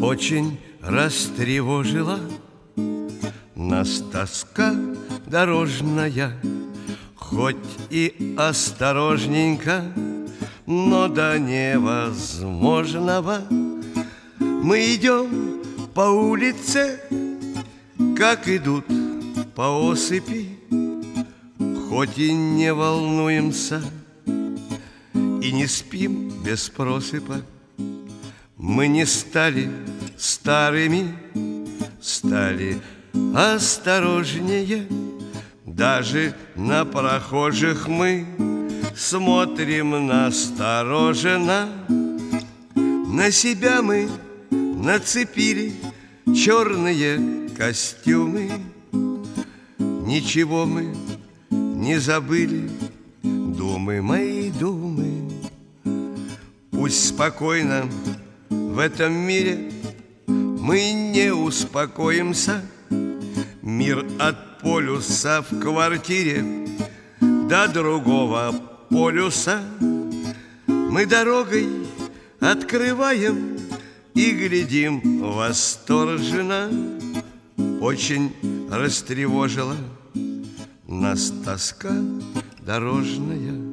очень растревожила нас тоска дорожная. Хоть и осторожненько, но до невозможного мы идем по улице, как идут по осыпи. Хоть и не волнуемся, и не спим без просыпа, мы не стали старыми, стали осторожнее. Даже на прохожих мы смотрим настороженно. На себя мы нацепили черные костюмы. Ничего мы не забыли, думы мои, думы. Пусть спокойно в этом мире мы не успокоимся. Мир от полюса в квартире до другого полюса мы дорогой открываем и глядим восторженно. Очень растревожила нас тоска дорожная.